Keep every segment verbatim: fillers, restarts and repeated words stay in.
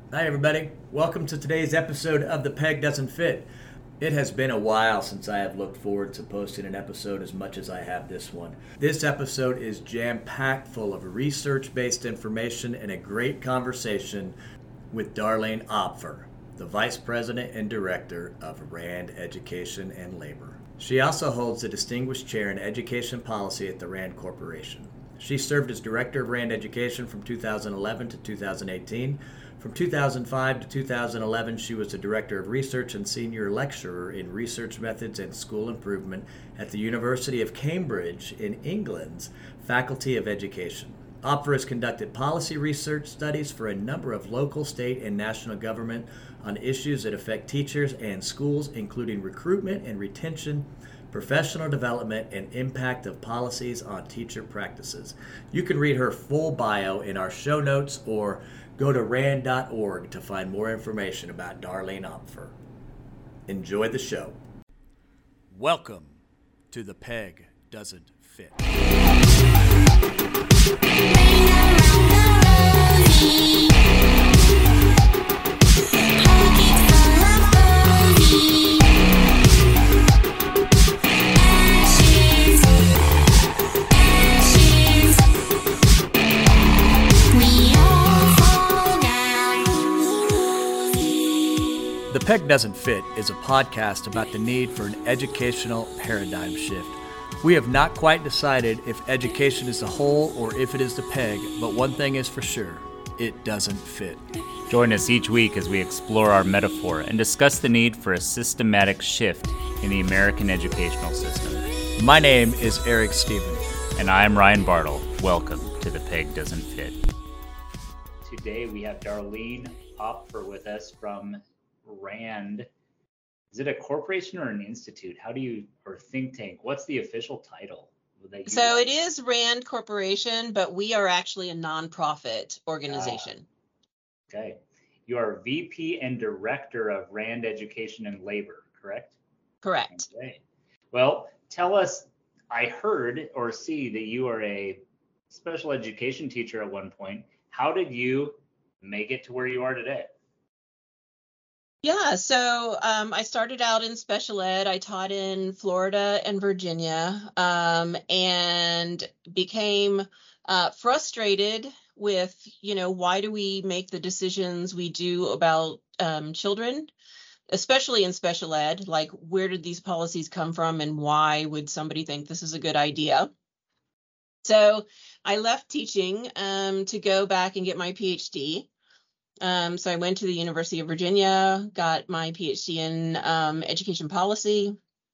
Hi, everybody. Welcome to today's episode of The Peg Doesn't Fit. It has been a while since I have looked forward to posting an episode as much as I have this one. This episode is jam-packed full of research-based information and a great conversation with Darlene Opfer, the Vice President and Director of RAND Education and Labor. She also holds a distinguished chair in education policy at the RAND Corporation. She served as Director of RAND Education from two thousand eleven to two thousand eighteen. From two thousand five to two thousand eleven, she was the Director of Research and Senior Lecturer in Research Methods and School Improvement at the University of Cambridge in England's Faculty of Education. Opfer has conducted policy research studies for a number of local, state, and national government on issues that affect teachers and schools, including recruitment and retention, professional development, and impact of policies on teacher practices. You can read her full bio in our show notes or go to rand dot org to find more information about Darlene Opfer. Enjoy the show. Welcome to The Peg Doesn't Fit. The Peg Doesn't Fit is a podcast about the need for an educational paradigm shift. We have not quite decided if education is the whole or if it is the peg, but one thing is for sure, it doesn't fit. Join us each week as we explore our metaphor and discuss the need for a systematic shift in the American educational system. My name is Eric Stephen. And I'm Ryan Bartle. Welcome to The Peg Doesn't Fit. Today we have Darlene Opfer with us from RAND. Is it a corporation or an institute? How do you, or think tank? What's the official title? That you so it is RAND Corporation, but we are actually a nonprofit organization. Ah, okay. You are V P and Director of RAND Education and Labor, correct? Correct. Okay. Well, tell us, I heard or see that you are a special education teacher at one point. How did you make it to where you are today? Yeah, so um, I started out in special ed. I taught in Florida and Virginia, um, and became uh, frustrated with, you know, why do we make the decisions we do about um, children, especially in special ed? Like, where did these policies come from, and why would somebody think this is a good idea? So I left teaching um, to go back and get my P H D. Um, so I went to the University of Virginia, got my P H D in um, education policy.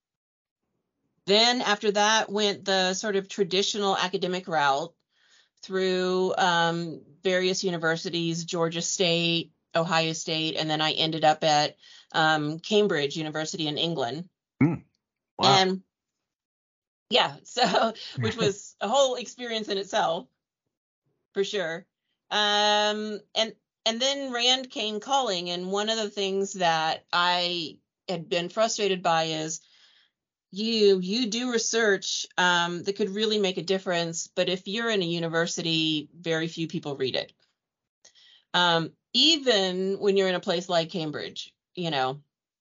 Then after that, went the sort of traditional academic route through um, various universities, Georgia State, Ohio State, and then I ended up at um, Cambridge University in England. Mm, wow. And yeah, so which was a whole experience in itself, for sure. Um, and And then RAND came calling, and one of the things that I had been frustrated by is you you do research um, that could really make a difference, but if you're in a university, very few people read it. Um, even when you're in a place like Cambridge, you know.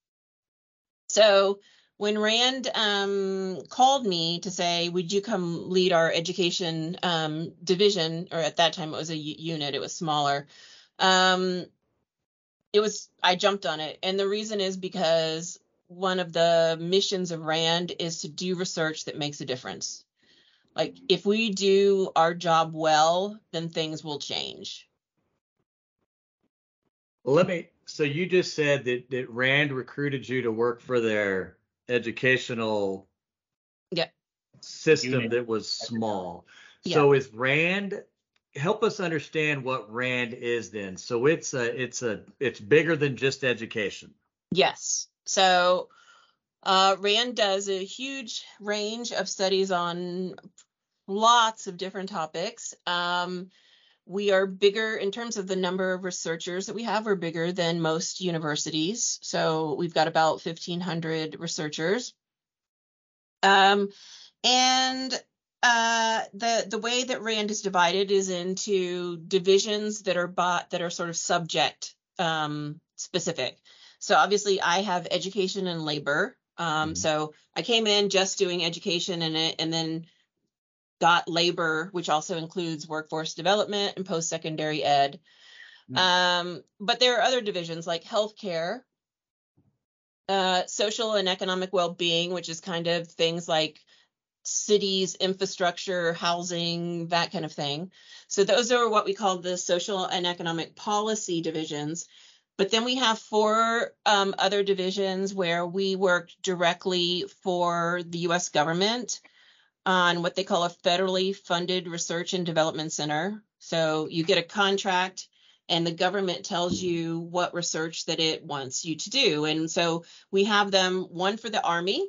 So when RAND um, called me to say, would you come lead our education um, division, or at that time it was a u- unit, it was smaller. Um, it was, I jumped on it. And the reason is because one of the missions of RAND is to do research that makes a difference. Like, if we do our job well, then things will change. Well, let me, so you just said that, that RAND recruited you to work for their educational yeah. system Unit. that was small. Yeah. So is RAND, help us understand what RAND is then. So it's a, it's a, it's bigger than just education. Yes. So uh, RAND does a huge range of studies on lots of different topics. Um, we are bigger in terms of the number of researchers that we have. We're bigger than most universities. So we've got about fifteen hundred researchers. Um, and uh, the the way that RAND is divided is into divisions that are bought, that are sort of subject um, specific. So obviously I have education and labor. Um, Mhm. So I came in just doing education in it, and then got labor, which also includes workforce development and post-secondary ed. Mm. Um, but there are other divisions like healthcare, uh, social and economic well-being, which is kind of things like cities, infrastructure, housing, that kind of thing. So those are what we call the social and economic policy divisions. But then we have four um, other divisions where we work directly for the U S government on what they call a federally funded research and development center. So you get a contract and the government tells you what research that it wants you to do. And so we have them, one for the Army,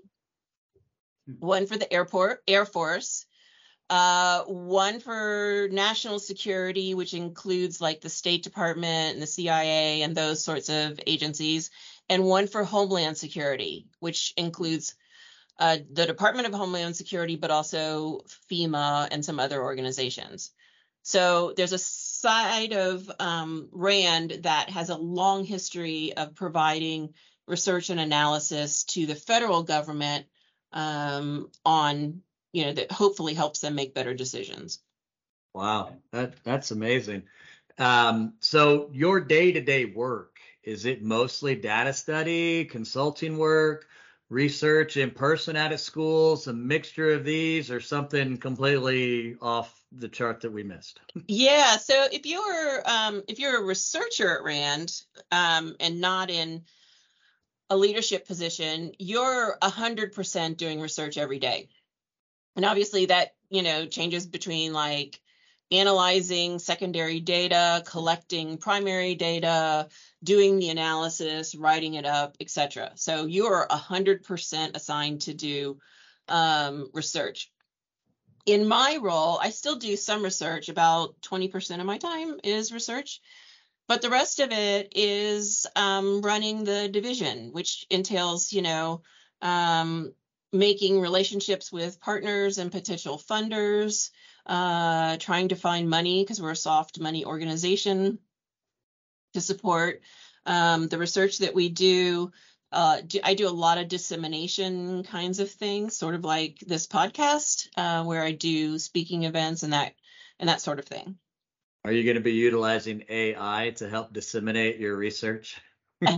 one for the airport, Air Force, uh, one for national security, which includes like the State Department and the C I A and those sorts of agencies, and one for Homeland Security, which includes uh, the Department of Homeland Security, but also FEMA and some other organizations. So there's a side of um, RAND that has a long history of providing research and analysis to the federal government um, on, you know, that hopefully helps them make better decisions. Wow, that that's amazing. Um, so your day-to-day work, is it mostly data study, consulting work, research in person out at schools, a mixture of these, or something completely off the chart that we missed? Yeah. So if you're um, if you're a researcher at RAND um, and not in a leadership position, you're one hundred percent doing research every day. And obviously that, you know, changes between like analyzing secondary data, collecting primary data, doing the analysis, writing it up, et cetera. So you are one hundred percent assigned to do um, research. In my role, I still do some research. About twenty percent of my time is research, but the rest of it is um, running the division, which entails, you know, um, making relationships with partners and potential funders, uh, trying to find money because we're a soft money organization to support um, the research that we do. Uh, do. I do a lot of dissemination kinds of things, sort of like this podcast, uh, where I do speaking events and that and that sort of thing. Are you going to be utilizing A I to help disseminate your research? uh,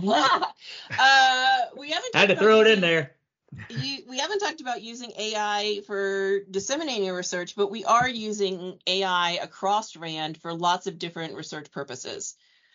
we haven't Had to throw it in there. You, we haven't talked about using A I for disseminating research, but we are using A I across RAND for lots of different research purposes.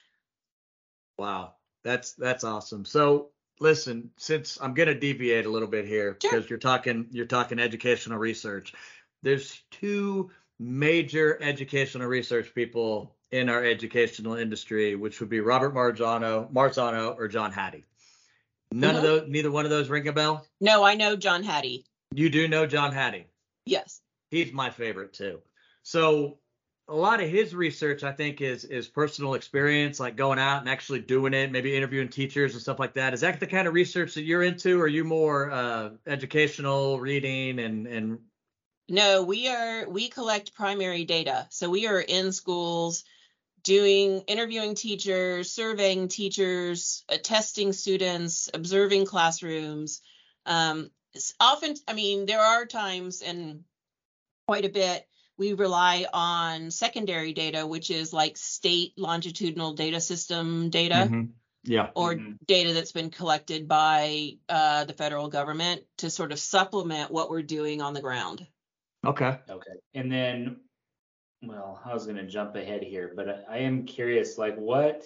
Wow, that's that's awesome. So listen, since I'm going to deviate a little bit here, Sure. because you're talking you're talking educational research, there's two major educational research people in our educational industry, which would be Robert Marzano, Marzano or John Hattie. None Mm-hmm. of those, neither one of those ring a bell? No, I know John Hattie. You do know John Hattie? Yes. He's my favorite too. So a lot of his research, I think, is is personal experience, like going out and actually doing it, maybe interviewing teachers and stuff like that. Is that the kind of research that you're into, or are you more uh, educational, reading and and? No, we are. We collect primary data, so we are in schools doing interviewing teachers, surveying teachers, uh, testing students, observing classrooms. Um, often, I mean, there are times, and quite a bit, we rely on secondary data, which is like state longitudinal data system data, Mm-hmm. Yeah, or Mhm. data that's been collected by uh, the federal government to sort of supplement what we're doing on the ground. Okay. Okay. And then, well, I was going to jump ahead here, but I, I am curious, like what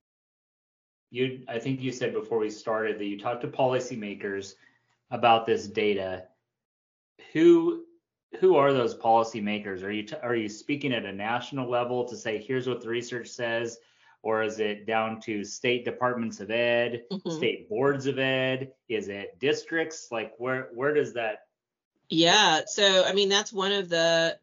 you, I think you said before we started that you talked to policymakers about this data. Who, who are those policymakers? Are you, t- are you speaking at a national level to say, here's what the research says? Or is it down to state departments of ed, Mhm. state boards of ed? Is it districts? Like where, where does that? Yeah, so I mean that's one of the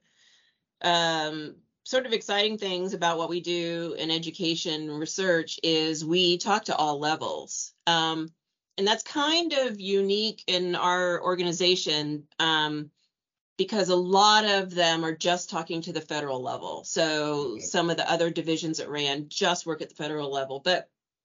um, sort of exciting things about what we do in education research is we talk to all levels, um, and that's kind of unique in our organization um, because a lot of them are just talking to the federal level. So Okay. some of the other divisions at RAND just work at the federal level, but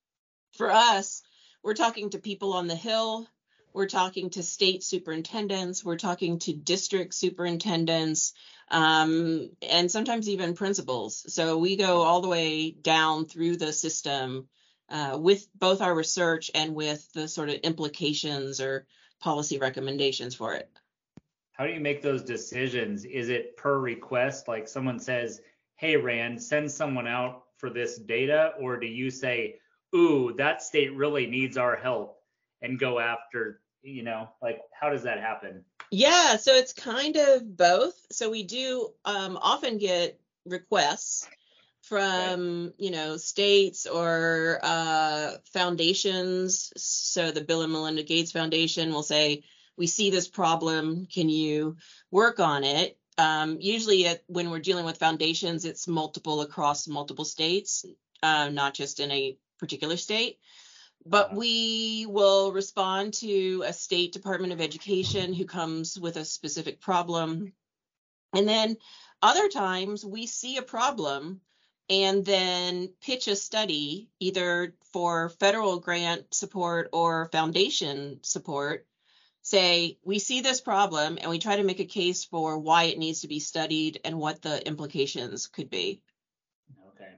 For us, we're talking to people on the Hill. We're talking to state superintendents. We're talking to district superintendents, um, and sometimes even principals. So we go all the way down through the system uh, with both our research and with the sort of implications or policy recommendations for it. How do you make those decisions? Is it per request? Like someone says, hey, Rand, send someone out for this data? Or do you say, ooh, that state really needs our help and go after, you know, like how does that happen? Yeah, so it's kind of both. So we do um, often get requests from, okay. you know, states or uh, foundations. So the Bill and Melinda Gates Foundation will say, we see this problem, can you work on it? Um, usually at, when we're dealing with foundations, it's multiple across multiple states, uh, not just in a particular state. But we will respond to a state Department of Education who comes with a specific problem. And then other times we see a problem and then pitch a study either for federal grant support or foundation support. Say, we see this problem and we try to make a case for why it needs to be studied and what the implications could be. Okay.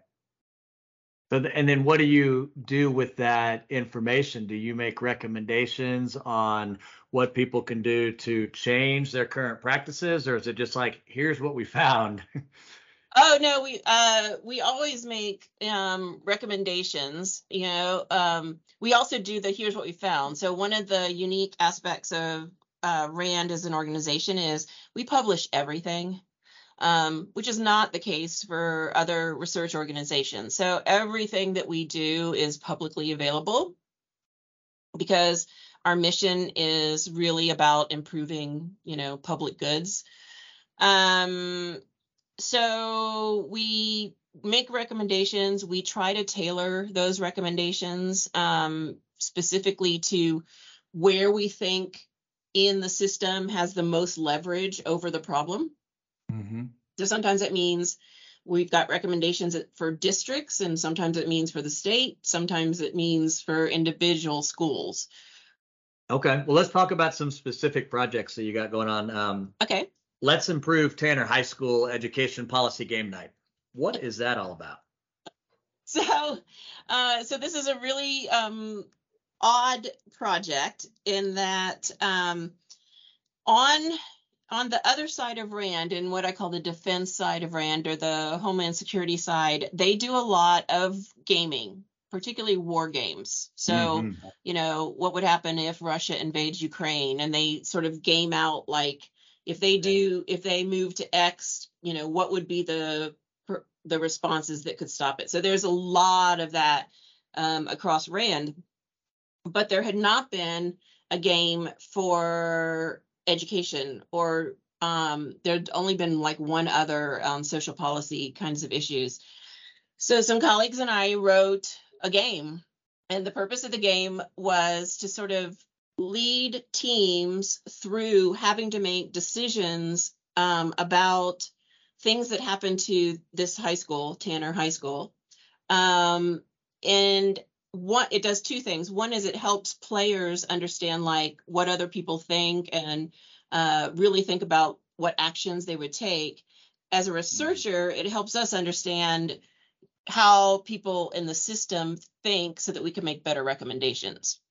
So, and then what do you do with that information? Do you make recommendations on what people can do to change their current practices, or is it just like, here's what we found? Oh, no, we uh, we always make um, recommendations. You know, um, we also do the here's what we found. So one of the unique aspects of uh, RAND as an organization is we publish everything, um, which is not the case for other research organizations. So everything that we do is publicly available because our mission is really about improving, you know, public goods. Um, So we make recommendations. We try to tailor those recommendations um, specifically to where we think in the system has the most leverage over the problem. Mm-hmm. So sometimes it means we've got recommendations for districts, and sometimes it means for the state. Sometimes it means for individual schools. Okay, well, let's talk about some specific projects that you got going on. Um, okay. Let's Improve Tanner High School Education Policy Game Night. What is that all about? So, uh, so this is a really um, odd project in that um, on on the other side of RAND, and what I call the defense side of RAND or the Homeland Security side, they do a lot of gaming, particularly war games. So, mm-hmm. you know, what would happen if Russia invades Ukraine, and they sort of game out like, if they do, if they move to X, you know, what would be the the responses that could stop it? So there's a lot of that um, across RAND, but there had not been a game for education, or um, there'd only been like one other um, social policy kinds of issues. So some colleagues and I wrote a game, and the purpose of the game was to sort of lead teams through having to make decisions um, about things that happen to this high school, Tanner High School. Um, and what it does two things. One is it helps players understand like what other people think and uh, really think about what actions they would take. As a researcher, it helps us understand how people in the system think so that we can make better recommendations.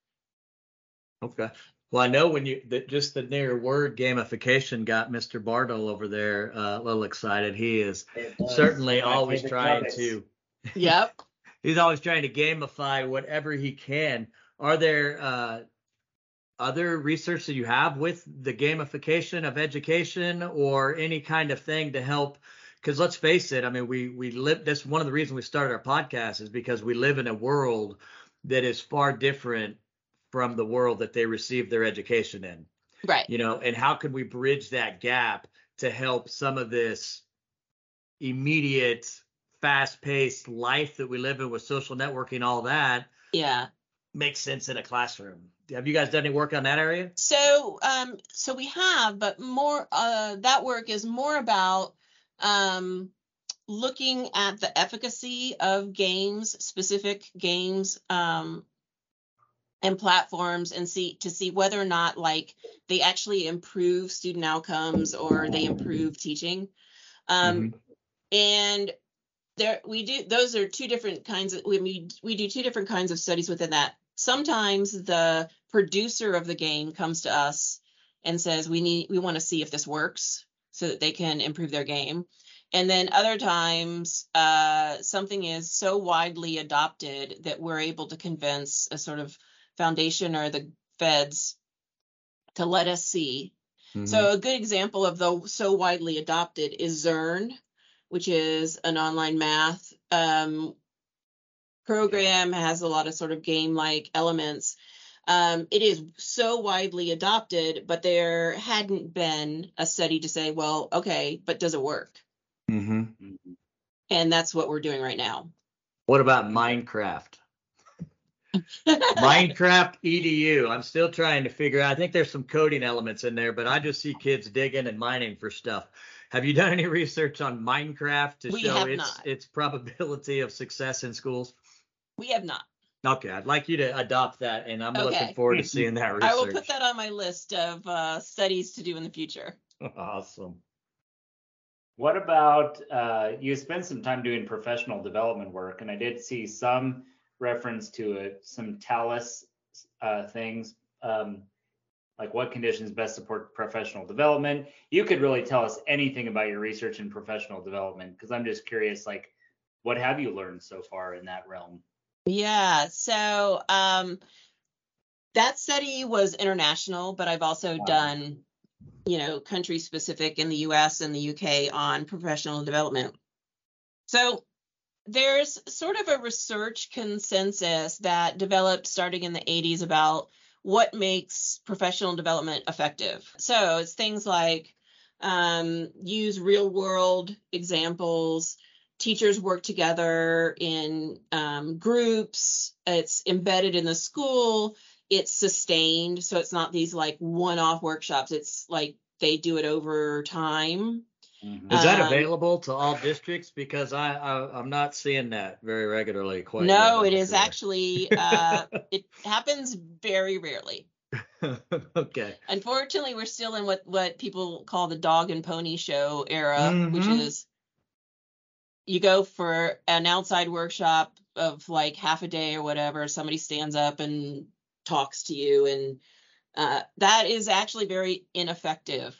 Okay. Well, I know when you that just the near word gamification got Mister Bartle over there uh, a little excited. He is certainly always trying topics. to. Yep. He's always trying to gamify whatever he can. Are there uh, other research that you have with the gamification of education or any kind of thing to help? Because let's face it, I mean, we we live. That's one of the reasons we started our podcast, is because we live in a world that is far different from the world that they receive their education in. Right. You know, and how could we bridge that gap to help some of this immediate, fast-paced life that we live in with social networking, all that, yeah, make sense in a classroom? Have you guys done any work on that area? So, um, so we have, but more, uh, that work is more about um, looking at the efficacy of games, specific games, um, and platforms, and see to see whether or not like they actually improve student outcomes or they improve teaching. Um, Mhm. and there we do those are two different kinds of we we do two different kinds of studies within that. Sometimes the producer of the game comes to us and says we need we want to see if this works so that they can improve their game. And then other times uh, something is so widely adopted that we're able to convince a sort of foundation or the feds to let us see. Mhm. So a good example of the so widely adopted is Zearn, which is an online math um, program, has a lot of sort of game-like elements. Um, it is so widely adopted, but there hadn't been a study to say, well, okay, but does it work? Mhm. And that's what we're doing right now. What about Minecraft? Minecraft E D U. I'm still trying to figure out. I think there's some coding elements in there, but I just see kids digging and mining for stuff. Have you done any research on Minecraft to We show have its not. its probability of success in schools? We have not. Okay, I'd like you to adopt that, and I'm looking Okay. forward to seeing that research. I will put that on my list of uh, studies to do in the future. Awesome. What about uh, you spent some time doing professional development work, and I did see some reference to it, some TALIS uh, things, um, like what conditions best support professional development. You could really tell us anything about your research in professional development, because I'm just curious, like, what have you learned so far in that realm? Yeah, so um, that study was international, but I've also Wow. done, you know, country specific in the U S and the U K on professional development. So there's sort of a research consensus that developed starting in the eighties about what makes professional development effective. So it's things like um, use real world examples. Teachers work together in um, groups. It's embedded in the school. It's sustained. So it's not these like one-off workshops. It's like they do it over time. Mhm. Is that Um, available to all districts? Because I, I I'm not seeing that very regularly. Quite No, yet, it I'm is sure. actually, uh, it happens very rarely. Okay. Unfortunately, we're still in what, what people call the dog and pony show era, which Mhm. is you go for an outside workshop of like half a day or whatever. Somebody stands up and talks to you, and uh, that is actually very ineffective.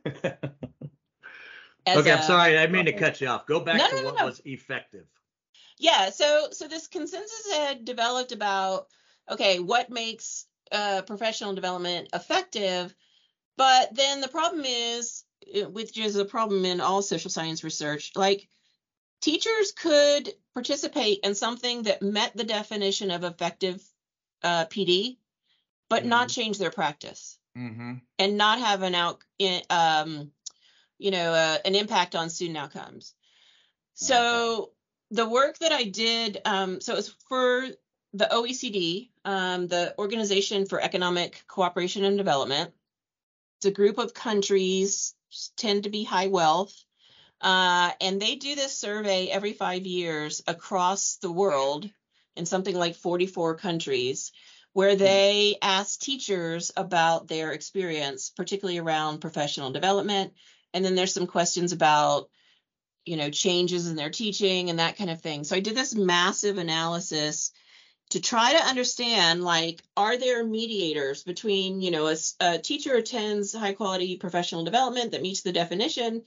As Okay, I'm a- sorry. I didn't mean to cut you off. Go back No, to no, no, what no. was effective. Yeah, so so this consensus had developed about, okay, what makes uh, professional development effective? But then the problem is, uh, which is a problem in all social science research, like teachers could participate in something that met the definition of effective uh, P D, but not change their practice Mm-hmm. and not have an out, um, you know, uh, an impact on student outcomes. So the work that I did, um, so it was for the O E C D, um, the Organization for Economic Cooperation and Development. It's a group of countries, tend to be high wealth, uh, and they do this survey every five years across the world in something like forty-four countries, where they ask teachers about their experience, particularly around professional development. And then there's some questions about, you know, changes in their teaching and that kind of thing. So I did this massive analysis to try to understand, like, are there mediators between, you know, a, a teacher attends high quality professional development that meets the definition.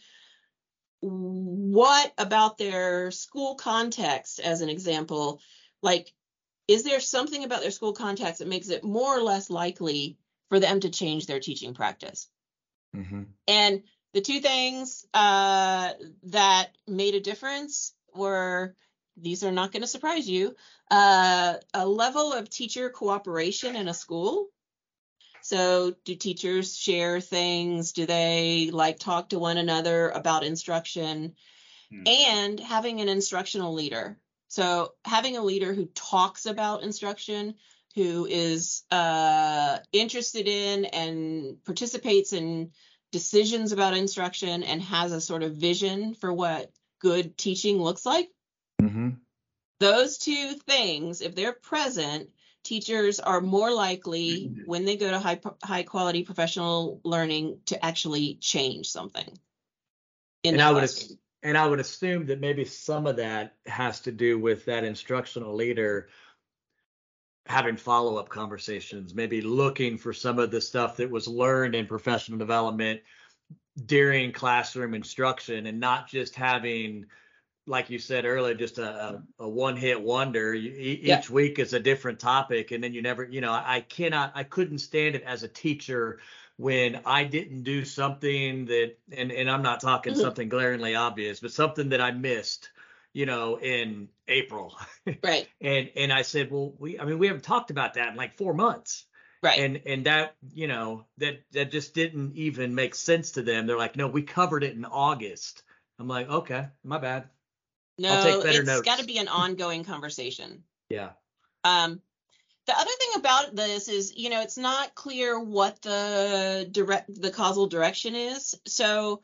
What about their school context, as an example? Like, is there something about their school context that makes it more or less likely for them to change their teaching practice? Mm-hmm. And the two things uh, that made a difference were, these are not going to surprise you, uh, a level of teacher cooperation in a school. So do teachers share things? Do they like talk to one another about instruction? Hmm. And having an instructional leader. So having a leader who talks about instruction, who is uh, interested in and participates in decisions about instruction and has a sort of vision for what good teaching looks like. Mm-hmm. Those two things, if they're present, teachers are more likely when they go to high high quality professional learning to actually change something in And their I would classroom. ass- and I would assume that maybe some of that has to do with that instructional leader having follow-up conversations, maybe looking for some of the stuff that was learned in professional development during classroom instruction, and not just having, like you said earlier, just a, a, a one-hit wonder. You, e- Yeah. each week is a different topic, and then you never, you know, I cannot, I couldn't stand it as a teacher when I didn't do something that, and, and I'm not talking Mhm. something glaringly obvious, but something that I missed, you know, in April. Right, And and I said, well, we, I mean, we haven't talked about that in like four months. right. And and that, you know, that that just didn't even make sense to them. They're like, no, we covered it in August. I'm like, okay, my bad. I'll take No, better it's got to notes. be an ongoing conversation. Yeah. Um, the other thing about this is, you know, it's not clear what the direct the causal direction is. So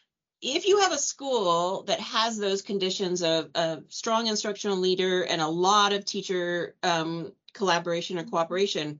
if you have a school that has those conditions of a strong instructional leader and a lot of teacher um, collaboration or cooperation,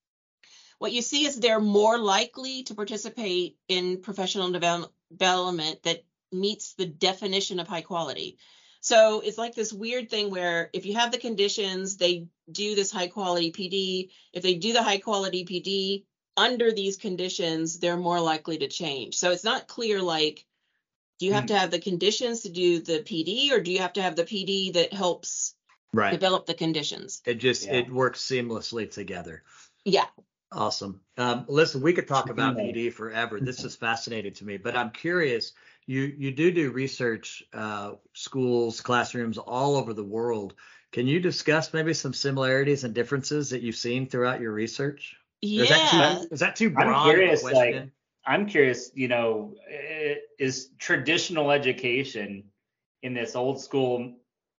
what you see is they're more likely to participate in professional develop- development that meets the definition of high quality. So it's like this weird thing where if you have the conditions, they do this high quality P D. If they do the high quality P D under these conditions, they're more likely to change. So it's not clear, like, do you have Mm. to have the conditions to do the P D, or do you have to have the P D that helps Right. develop the conditions? It just, Yeah. it works seamlessly together. Yeah. Awesome. Um, listen, we could talk about Yeah. P D forever. This is fascinating to me, but I'm curious. You you do do research, uh, schools, classrooms all over the world. Can you discuss maybe some similarities and differences that you've seen throughout your research? Or is that Yeah. too is that too I'm broad of a curious, like, question? I'm curious, you know, i- is traditional education in this old school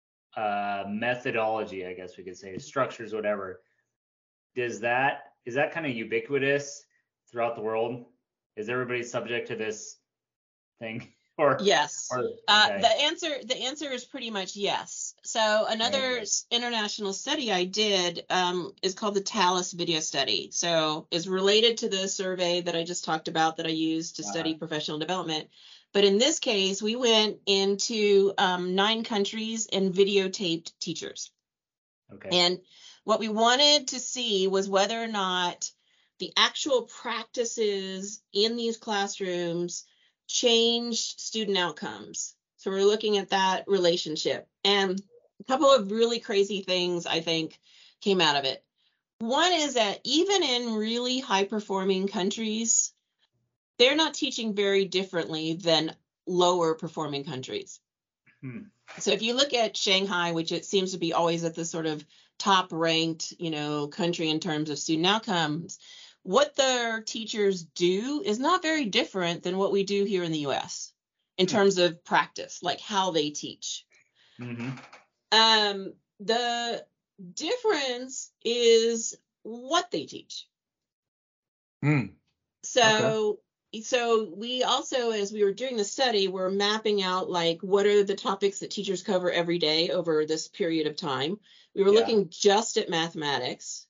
uh, methodology, I guess we could say, structures, whatever, does that, is that kind of ubiquitous throughout the world? Is everybody subject to this thing? Or, Yes. or Uh, okay. the answer the answer is pretty much yes. So another Okay. s- international study I did um, is called the TALIS video study. So is related to the survey that I just talked about that I used to study Uh-huh. professional development. But in this case, we went into um, nine countries and videotaped teachers. Okay. And what we wanted to see was whether or not the actual practices in these classrooms changed student outcomes. So we're looking at that relationship. And a couple of really crazy things, I think, came out of it. One is that even in really high performing countries, they're not teaching very differently than lower performing countries. Hmm. So if you look at Shanghai, which it seems to be always at the sort of top ranked, you know, country in terms of student outcomes, what their teachers do is not very different than what we do here in the U S in Hmm. terms of practice, like how they teach. Mm-hmm. Um, the difference is what they teach. Hmm. So so we also, as we were doing the study, we're mapping out like what are the topics that teachers cover every day over this period of time. We were Yeah. looking just at mathematics.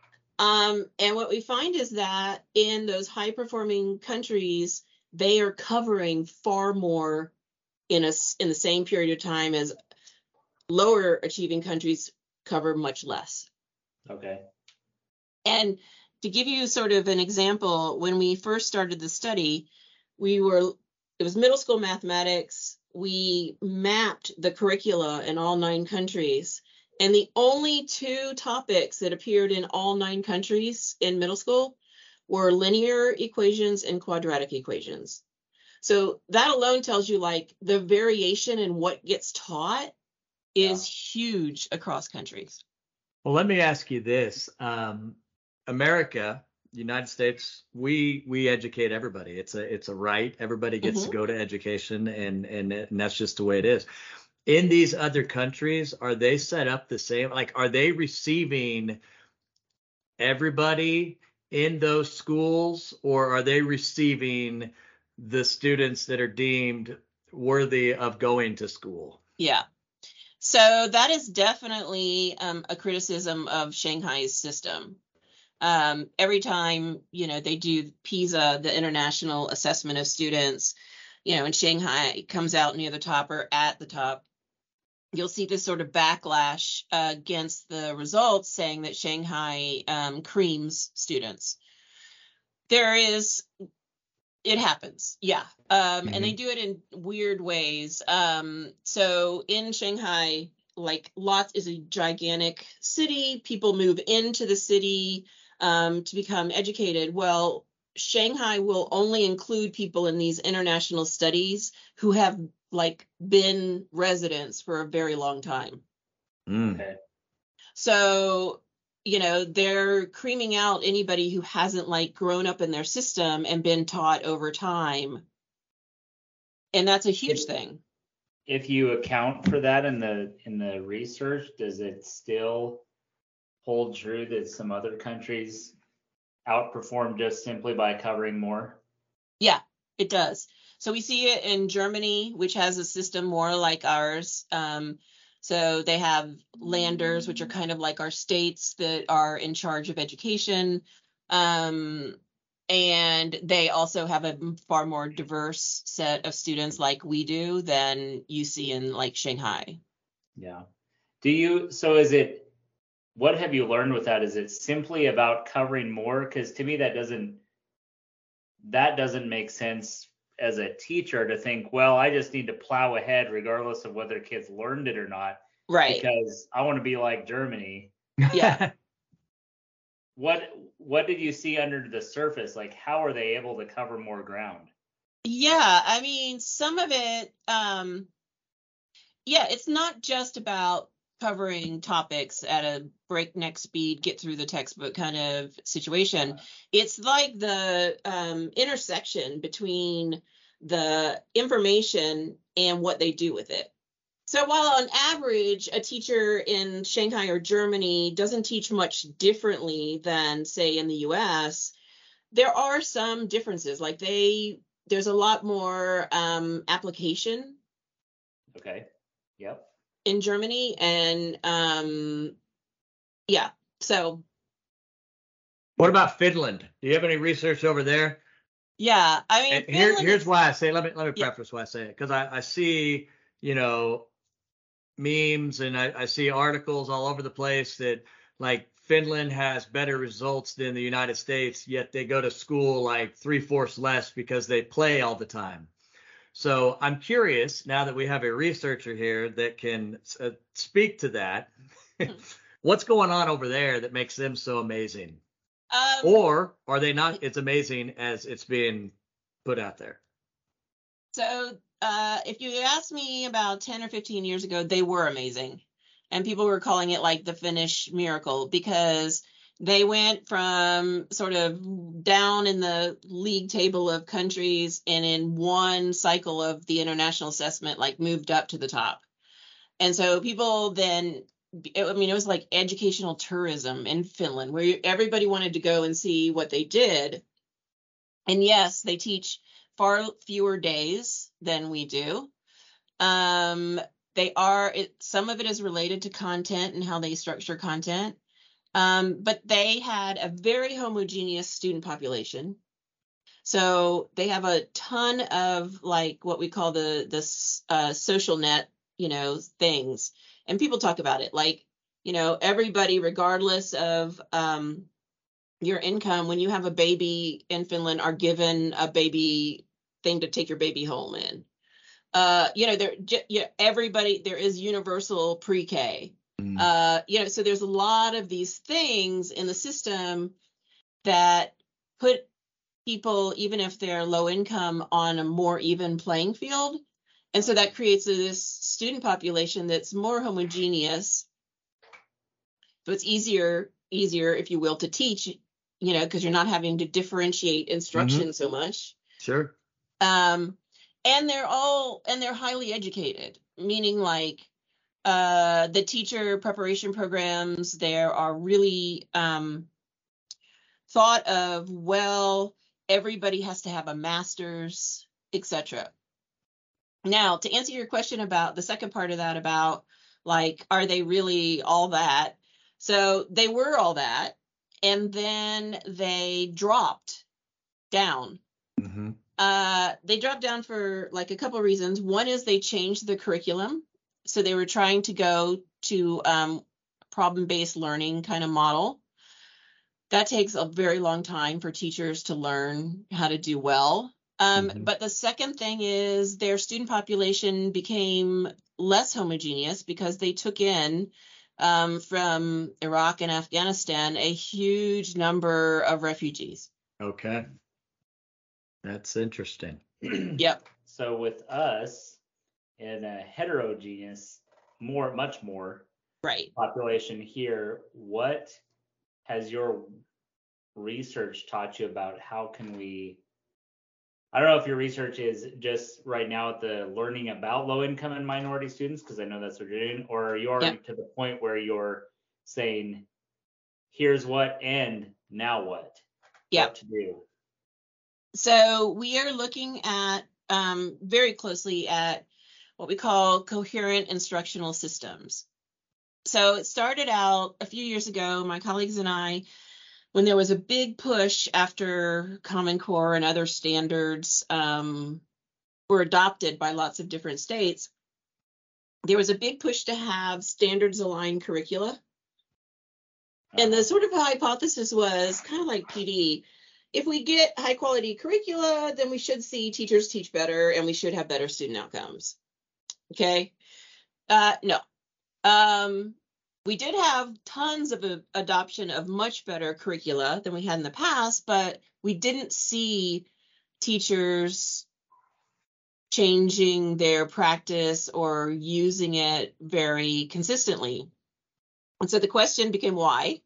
Um, and what we find is that in those high performing countries, they are covering far more in a s- in the same period of time as lower achieving countries cover much less. Okay. And to give you sort of an example, when we first started the study, we were, it was middle school mathematics. We mapped the curricula in all nine countries. And the only two topics that appeared in all nine countries in middle school were linear equations and quadratic equations. So that alone tells you like the variation in what gets taught is huge across countries. Well, let me ask you this. Um, America, United States, we we educate everybody. It's a it's a right. Everybody gets to Mhm. go to education, and, and and that's just the way it is. In these other countries, are they set up the same? Like, are they receiving everybody in those schools, or are they receiving the students that are deemed worthy of going to school. Yeah. So that is definitely um, a criticism of Shanghai's system. Um, every time, you know, they do PISA, the International Assessment of Students, you know, and Shanghai comes out near the top or at the top, you'll see this sort of backlash uh, against the results saying that Shanghai um, creams students. There is, it happens, yeah. Um, Mhm. And they do it in weird ways. Um, so in Shanghai, like lots is a gigantic city. People move into the city um, to become educated. Well, Shanghai will only include people in these international studies who have like been residents for a very long time. Mm. Okay. So, you know, they're creaming out anybody who hasn't like grown up in their system and been taught over time. And that's a huge If- thing. If you account for that in the in the research, does it still hold true that some other countries outperform just simply by covering more? Yeah, it does. So we see it in Germany, which has a system more like ours. Um, so they have landers, which are kind of like our states that are in charge of education. Um, and they also have a far more diverse set of students like we do than you see in like Shanghai. Yeah. Do you, so is it, what have you learned with that? Is it simply about covering more? Because to me, that doesn't, that doesn't make sense as a teacher to think, well, I just need to plow ahead regardless of whether kids learned it or not, Right. because I want to be like Germany. Yeah. What what did you see under the surface? Like, how are they able to cover more ground? Yeah, I mean, some of it, um, yeah, it's not just about covering topics at a breakneck speed, get through the textbook kind of situation. It's like the um, intersection between the information and what they do with it. So while on average, a teacher in Shanghai or Germany doesn't teach much differently than, say, in the U S, there are some differences. Like they, there's a lot more um, application Okay. Yep. in Germany, and um, yeah. So What about Finland? Do you have any research over there? yeah, I mean, And here, Finland here's is- why I say. Let me let me Yeah. preface why I say it, because I, I see, you know, memes and I, I see articles all over the place that like Finland has better results than the United States, yet they go to school like three fourths less because they play all the time. So I'm curious now that we have a researcher here that can uh, speak to that. What's going on over there that makes them so amazing? um, Or are they not as amazing as it's being put out there? So uh, if you asked me about ten or fifteen years ago, they were amazing. And people were calling it like the Finnish miracle because they went from sort of down in the league table of countries and in one cycle of the international assessment, like moved up to the top. And so people then, I mean, it was like educational tourism in Finland where everybody wanted to go and see what they did. And yes, they teach far fewer days than we do. Um, they are, it, some of it is related to content and how they structure content. Um, but they had a very homogeneous student population. So they have a ton of like what we call the, the uh, social net, you know, things. And people talk about it like, you know, everybody, regardless of um, your income, when you have a baby in Finland, are given a baby thing to take your baby home in. Uh, you know, there, you know, everybody, there is universal pre-K. Mm. Uh, you know, so there's a lot of these things in the system that put people, even if they're low income, on a more even playing field. And so that creates this student population that's more homogeneous. So it's easier, easier, if you will, to teach, you know, because you're not having to differentiate instruction mm-hmm. so much. Sure. Um, and they're all, and they're highly educated, meaning like uh, the teacher preparation programs there are really um, thought of, well, everybody has to have a master's, et cetera. Now, to answer your question about the second part of that, about like, are they really all that? So they were all that, and then they dropped down. Mm-hmm. Uh, they dropped down for like a couple of reasons. One is they changed the curriculum. So they were trying to go to um, problem-based learning kind of model. That takes a very long time for teachers to learn how to do well. Um, Mhm. But the second thing is their student population became less homogeneous because they took in um, from Iraq and Afghanistan a huge number of refugees. Okay. That's interesting. Yep. So with us in a heterogeneous, more, much more Right. population here, what has your research taught you about how can we, I don't know if your research is just right now at the learning about low income and minority students, because I know that's what you're doing, or are you already Yep. to the point where you're saying, here's what and now what? Yep. What to do? So we are looking at um, very closely at what we call coherent instructional systems. So it started out a few years ago, my colleagues and I, when there was a big push after Common Core and other standards um, were adopted by lots of different states, there was a big push to have standards aligned curricula. And the sort of hypothesis was kind of like P D. If we get high quality curricula, then we should see teachers teach better and we should have better student outcomes. Okay. Uh, no. Um, we did have tons of a, adoption of much better curricula than we had in the past, but we didn't see teachers changing their practice or using it very consistently. And so the question became why?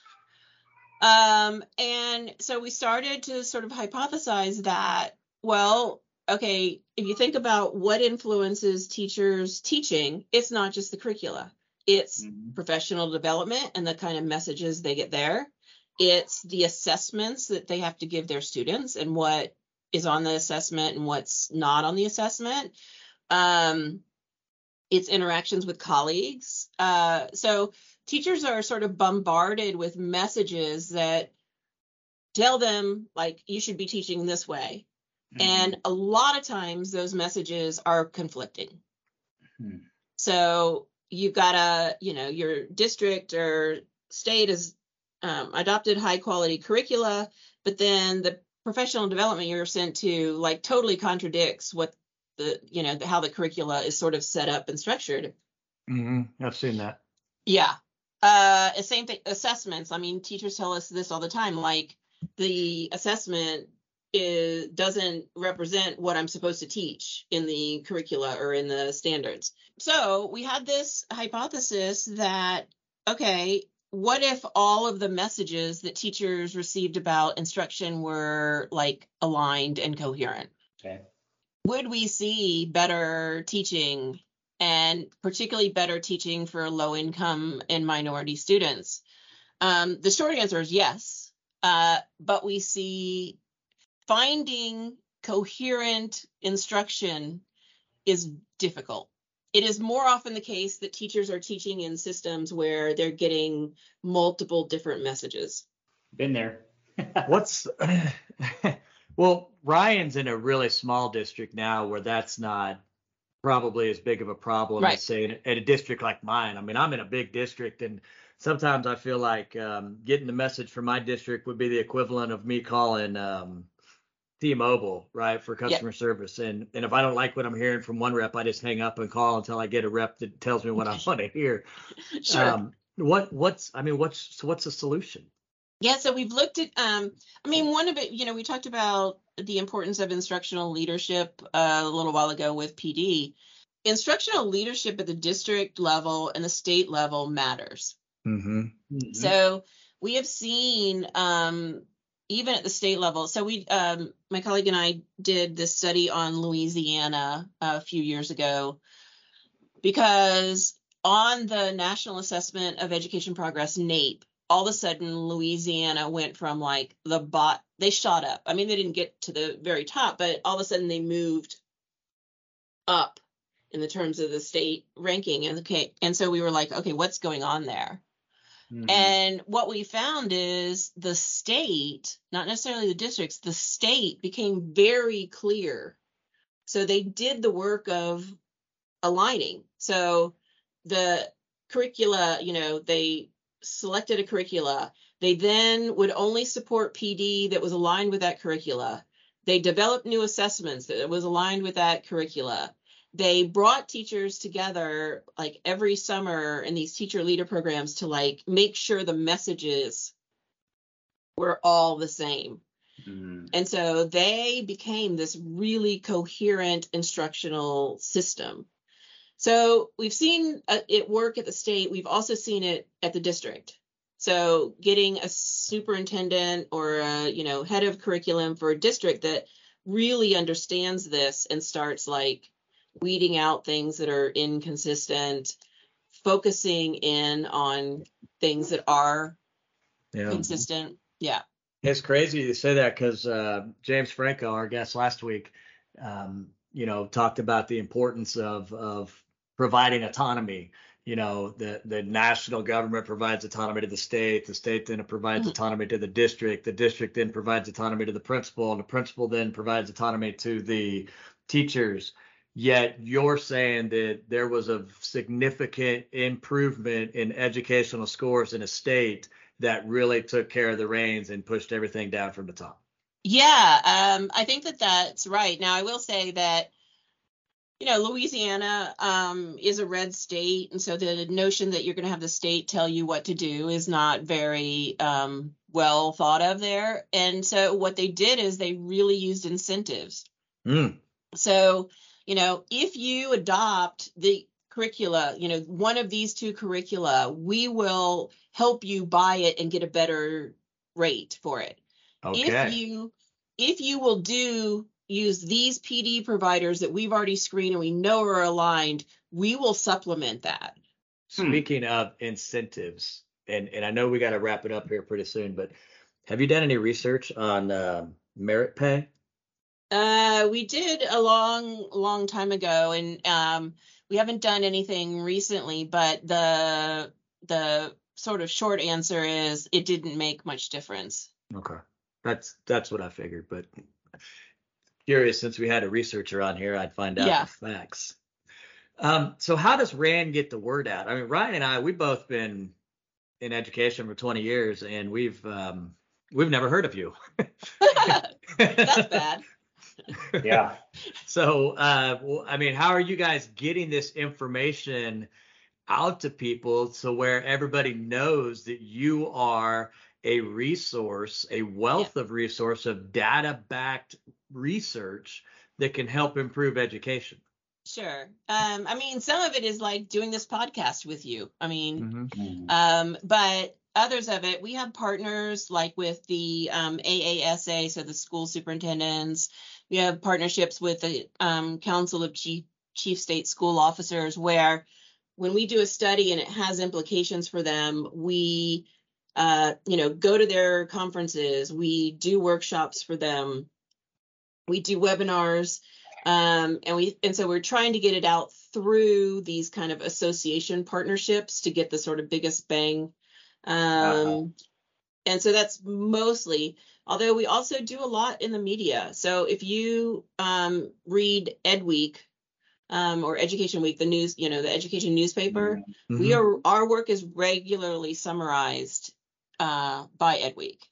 Um, and so we started to sort of hypothesize that, well, okay, if you think about what influences teachers' teaching, it's not just the curricula. It's mm-hmm. professional development and the kind of messages they get there. It's the assessments that they have to give their students and what is on the assessment and what's not on the assessment. Um, it's interactions with colleagues. Uh, so teachers are sort of bombarded with messages that tell them, like, you should be teaching this way. Mm-hmm. And a lot of times those messages are conflicting. Mm-hmm. So you've got a, you know, your district or state has um, adopted high quality curricula, but then the professional development you're sent to like totally contradicts what the, you know, the, how the curricula is sort of set up and structured. Mm-hmm. I've seen that. Yeah. Uh, same thing, assessments. I mean, teachers tell us this all the time, like the assessment is, doesn't represent what I'm supposed to teach in the curricula or in the standards. So we had this hypothesis that, okay, what if all of the messages that teachers received about instruction were like aligned and coherent? Okay. Would we see better teaching, and particularly better teaching for low income and minority students? Um, the short answer is yes, uh, but we see finding coherent instruction is difficult. It is more often the case that teachers are teaching in systems where they're getting multiple different messages. Been there. What's well, Ryan's in a really small district now where that's not probably as big of a problem Right. as say in a, in a district like mine. I mean, I'm in a big district, and sometimes I feel like um, getting the message from my district would be the equivalent of me calling um, T-Mobile, right, for customer yeah. service. And and if I don't like what I'm hearing from one rep, I just hang up and call until I get a rep that tells me what I want to hear. Sure. Um, what what's I mean, what's so what's the solution? Yeah, so we've looked at, um, I mean, one of it, you know, we talked about the importance of instructional leadership uh, a little while ago with P D. Instructional leadership at the district level and the state level matters. Mm-hmm. Mm-hmm. So we have seen, um, even at the state level, so we, um, my colleague and I did this study on Louisiana a few years ago, because on the National Assessment of Education Progress, NAEP, all of a sudden Louisiana went from like the bot, they shot up. I mean, they didn't get to the very top, but all of a sudden they moved up in the terms of the state ranking. And okay, and so we were like, okay, what's going on there? Mhm. And what we found is the state, not necessarily the districts, the state became very clear. So they did the work of aligning. So the curricula, you know, they selected a curricula. They then would only support P D that was aligned with that curricula. They developed new assessments that was aligned with that curricula. They brought teachers together like every summer in these teacher leader programs to like make sure the messages were all the same. Mhm. And so they became this really coherent instructional system. So we've seen uh, it work at the state. We've also seen it at the district. So getting a superintendent or a, you know, head of curriculum for a district that really understands this and starts like weeding out things that are inconsistent, focusing in on things that are Yeah. consistent. Yeah. It's crazy you say that because uh, James Franco, our guest last week, um, you know, talked about the importance of of providing autonomy. You know, the the national government provides autonomy to the state. The state then provides Mhm. autonomy to the district. The district then provides autonomy to the principal, and the principal then provides autonomy to the teachers. Yet you're saying that there was a significant improvement in educational scores in a state that really took care of the reins and pushed everything down from the top. Yeah, um, I think that that's right. Now, I will say that, you know, Louisiana um, is a red state, and so the notion that you're going to have the state tell you what to do is not very um, well thought of there. And so what they did is they really used incentives. Mm. So, you know, if you adopt the curricula, you know, one of these two curricula, we will help you buy it and get a better rate for it. If Okay. you if you will do use these P D providers that we've already screened and we know are aligned, we will supplement that. Hmm. Speaking of incentives, and and I know we got to wrap it up here pretty soon, but have you done any research on uh, merit pay? Uh, we did a long, long time ago, and um, we haven't done anything recently, but the the sort of short answer is it didn't make much difference. Okay, that's that's what I figured, but curious since we had a researcher on here, I'd find out Yeah. the facts. Um, so how does RAND get the word out? I mean, Ryan and I, we've both been in education for twenty years, and we've um, we've never heard of you. That's bad. Yeah. So, uh, well, I mean, how are you guys getting this information out to people so where everybody knows that you are a resource, a wealth of resource of data-backed research that can help improve education? Sure. Um, I mean, some of it is like doing this podcast with you. I mean, Mm-hmm. Mhm. um, but others of it, we have partners like with the um, A A S A, so the school superintendents. We have partnerships with the um, Council of Chief, Chief State School Officers, where when we do a study and it has implications for them, we, uh, you know, go to their conferences, we do workshops for them, we do webinars, um, and we and so we're trying to get it out through these kind of association partnerships to get the sort of biggest bang. Um, Uh-huh. And so that's mostly, although we also do a lot in the media. So if you um, read Ed Week um, or Education Week, the news, you know, the education newspaper, Mhm. we Mhm. are our work is regularly summarized uh, by Ed Week.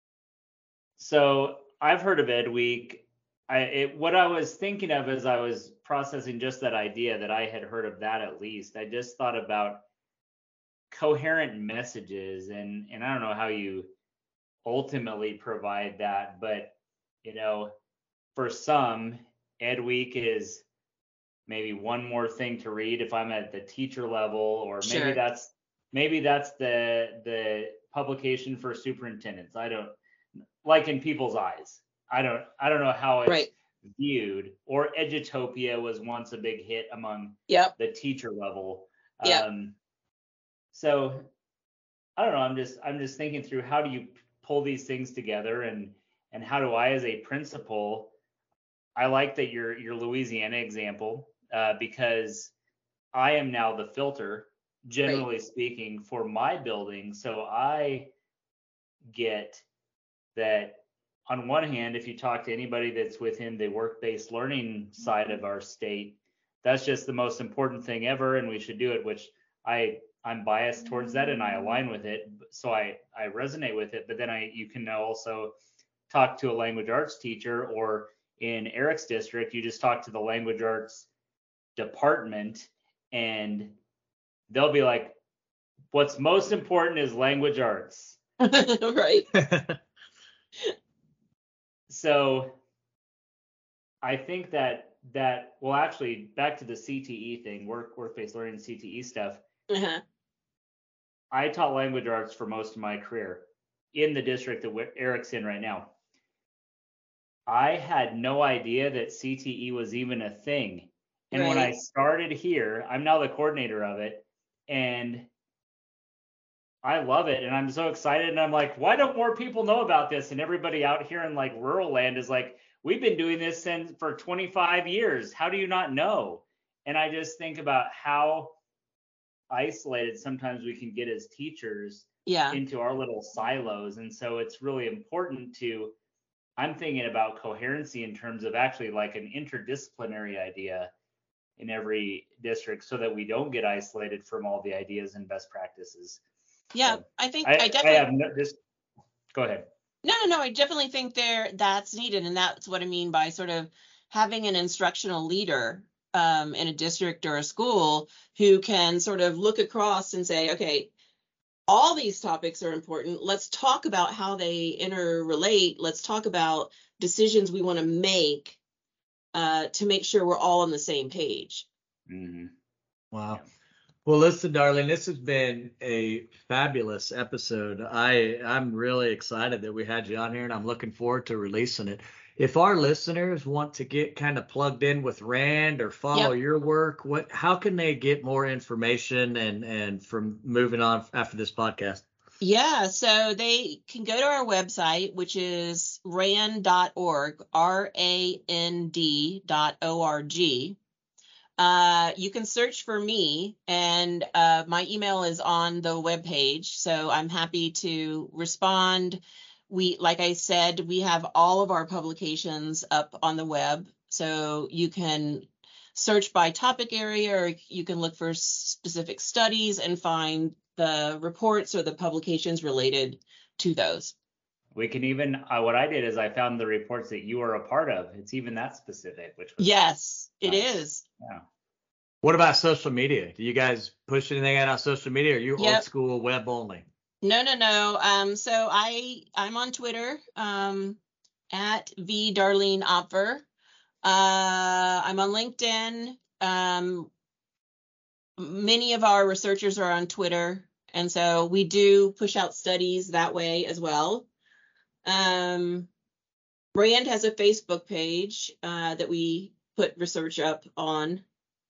So I've heard of Ed Week. I it, what I was thinking of as I was processing just that idea that I had heard of that at least. I just thought about coherent messages, and and I don't know how you ultimately provide that, but you know, for some, Ed Week is maybe one more thing to read if I'm at the teacher level, or maybe Sure. that's maybe that's the the publication for superintendents. I don't like in people's eyes. I don't I don't know how it's Right. viewed. Or Edutopia was once a big hit among Yep. the teacher level. Yep. Um, so I don't know. I'm just I'm just thinking through how do you pull these things together, and and how do I as a principal, I like that your your Louisiana example. uh, because I am now the filter, generally Right. speaking, for my building. So I get that on one hand, if you talk to anybody that's within the work-based learning side of our state, that's just the most important thing ever, and we should do it, which I I'm biased towards that and I align with it. So I, I resonate with it, but then I you can also talk to a language arts teacher, or in Eric's district, you just talk to the language arts department and they'll be like, what's most important is language arts. Right. So I think that that well, actually, back to the C T E thing, work work-based learning, C T E stuff. Uh-huh. I taught language arts for most of my career in the district that Eric's in right now. I had no idea that C T E was even a thing. And right. when I started here, I'm now the coordinator of it, and I love it. And I'm so excited. And I'm like, why don't more people know about this? And everybody out here in like rural land is like, we've been doing this since for twenty-five years. How do you not know? And I just think about how isolated sometimes we can get as teachers yeah. into our little silos. And so it's really important to, I'm thinking about coherency in terms of actually like an interdisciplinary idea in every district so that we don't get isolated from all the ideas and best practices. Yeah, so I think I, I definitely I have no, just go ahead. No, no, no. I definitely think there that's needed, and that's what I mean by sort of having an instructional leader um, in a district or a school who can sort of look across and say, okay, all these topics are important. Let's talk about how they interrelate. Let's talk about decisions we want to make uh, to make sure we're all on the same page. Mm-hmm. Wow. Well, listen, Darlene, this has been a fabulous episode. I, I'm really excited that we had you on here, and I'm looking forward to releasing it. If our listeners want to get kind of plugged in with Rand or follow Yep. your work, what, how can they get more information and, and from moving on after this podcast? Yeah, so they can go to our website, which is rand dot org, R A N D dot O R G. Uh, you can search for me, and uh, my email is on the webpage, so I'm happy to respond. We, like I said, we have all of our publications up on the web, so you can search by topic area, or you can look for specific studies and find the reports or the publications related to those. We can even, uh, what I did is I found the reports that you are a part of. It's even that specific, which was Yes, it nice. is. Yeah. What about social media? Do you guys push anything out on social media, or are you Yep. old school web only? No, no, no. Um, so I I'm on Twitter um, at v darlene opfer. Uh, I'm on LinkedIn. Um, many of our researchers are on Twitter, and so we do push out studies that way as well. Um, Rand has a Facebook page uh, that we put research up on.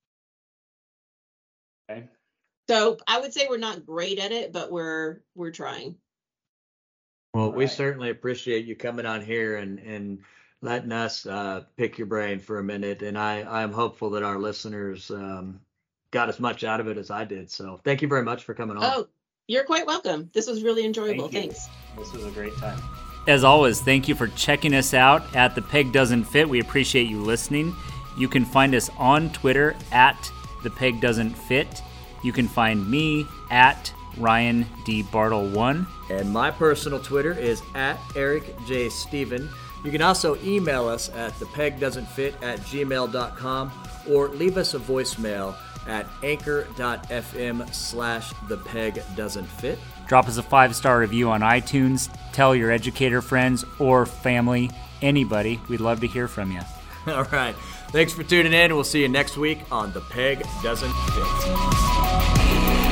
Okay. So I would say we're not great at it, but we're we're trying. Well, we Right. certainly appreciate you coming on here and, and letting us uh, pick your brain for a minute. And I, I'm hopeful that our listeners um, got as much out of it as I did. So thank you very much for coming on. Oh, you're quite welcome. This was really enjoyable. Thank you. Thanks. This was a great time. As always, thank you for checking us out at The Peg Doesn't Fit. We appreciate you listening. You can find us on Twitter at The Peg Doesn't Fit. You can find me at Ryan D. Bartle one. And my personal Twitter is at Eric J. Steven. You can also email us at thepegdoesn'tfit at gmail dot com or leave us a voicemail at anchor.fm slash thepegdoesn'tfit. Drop us a five-star review on iTunes. Tell your educator friends or family, anybody. We'd love to hear from you. All right. Thanks for tuning in. We'll see you next week on The Peg Doesn't Fit.